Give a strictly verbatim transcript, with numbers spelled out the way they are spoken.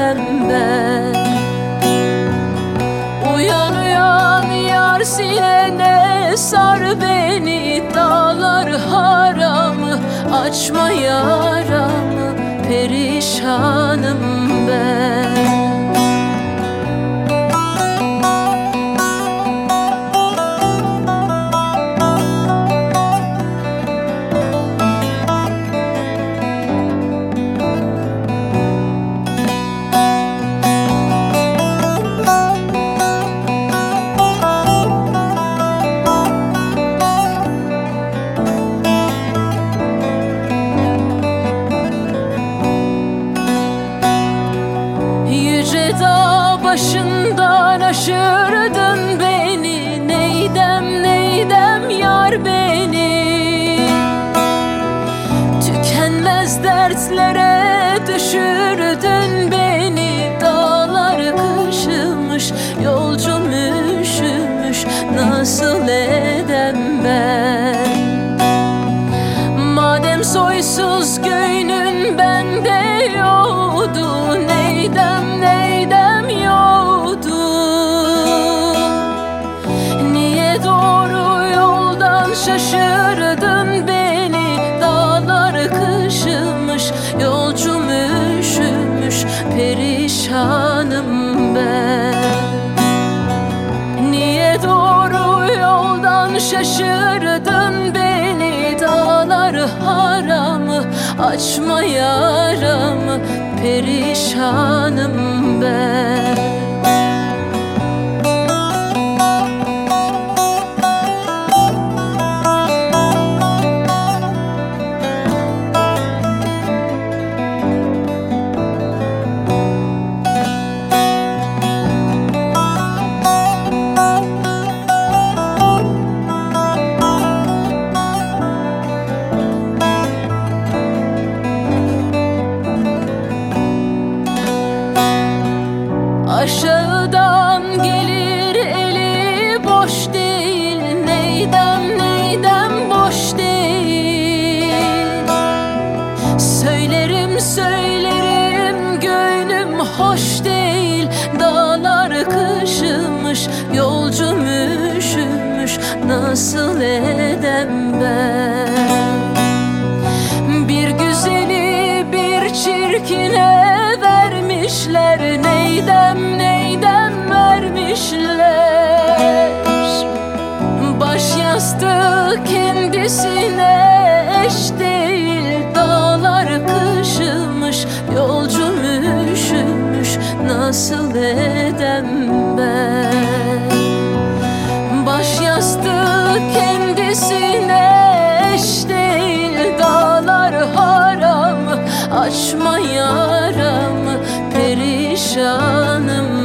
edem ben? Uyan uyan yar sinene sar beni, dağlar haramı açma yaramı, perişanım ben. Dağ başından aşırdın beni, neydem neydem yar beni. Tükenmez dertlere düşürdün beni, dağlar kışımış, yolcum üşümüş, nasıl edem ben? Madem soysuz göynün bende yoktu, neydem neydem yoktu. Niye doğru yoldan şaşırdın beni, dağlar kışımış, yolcum üşümüş, perişanım ben. Niye doğru yoldan şaşırdın beni, dağlar haramı açma yaramı, perişanım ben. Aşağıdan gelir eli boş değil, neydem neydem boş değil. Söylerim söylerim gönlüm hoş değil, dağlar kışımış, yolcum üşümüş, nasıl edem ben? Bir güzeli bir çirkine vermişler, neydem neydem vermişler. Baş yastığı kendisine eş değil, dağlar kışımış, yolcum üşümüş, nasıl edem ben? Baş yastığı kendisine eş değil, dağlar haramı açma yaramı, perişanım